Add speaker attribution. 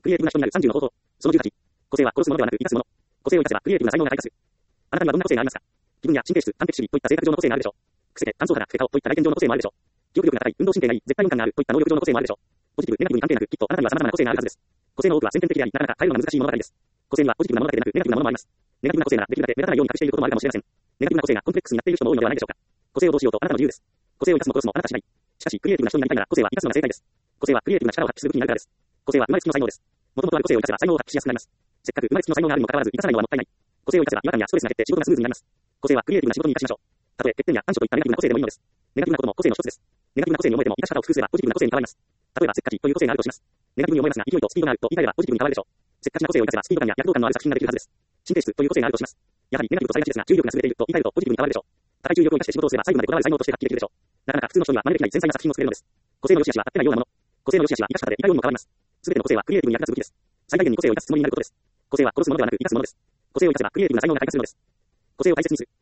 Speaker 1: クリエイティブな人になる30の方法。その18。個性は殺すものではなく生かすもの。個性を生かせばクリエイティブな才能が開花する。あなたにはどんな個性がありますか？気分や神経質、完璧主義といった性格上の個性があるでしょう。癖で乾燥肌、老け顔といった外見上の個性もあるでしょう。記憶力が高い、運動神経がいい、絶対音感があるといった能力上の個性もあるでしょう。ポジティブ、ネガティブに関係なく、きっとあなたには様々な個性があるはずです。個性の多くは先天的であり、なかなか変えるのが難しい物語です。個性にはポジティブなものだけでなく、ネガティブなものもあります。ネガティブな個性ならできるだけ目立たないように隠していることもあるかもしれません。ネガティブな個性がコンプレックスになっている人も多いのではないでしょうか。個性をどうしようとあなたの自由です。個性を生かすも殺すもあなた次第。しかし、クリエイティブな人になりたいなら個性は生かすのが正解です。個性はクリエイティブな力を発揮する武器になるからです。個性は生まれつきの才能です。もともとある個性を生かせば才能を発揮しやすくなります。せっかく生まれつきの才能があるにもかかわらず生かさないのはもったいない。個性を生かせば違和感やストレスが減って仕事がスムーズになります。個性はクリエイティブな仕事に生かしましょう。たとえ欠点や短所といったネガティブな個性でもいいのです。ネガティブなことも個性の一つです。ネガティブな個性に思えても生かし方を工夫すればポジティブな個性に変わります。例えばせっかちという個性があるとします。ネガティブに思いますが勢いとスピードがあると言い換えればポジティブに変わるでしょう。せっかちな個性を生かせばスピード感や躍動感のある作品ができるはずです。神経質という個性があるとします。やはりネガティブとされがちですが注意力が優れていると言い換えるとポジティブに変わるでしょう。高い注意力を生かして仕事をすれば細部までこだわる才能として発揮できるでしょう。なかなか普通の人には真似できない繊細な作品を作れるのです。個性の良し悪しは合ってないようなもの。個性の良し悪しは生かし方でいかようにも変わります。すべての個性はクリエイティブに役立つ武器です。最大限に個性を生かすつもりになることです。個性は殺すものではなく生かすものです。個性を生かせばクリエイティブな才能が開花するのです。個性を大切にする。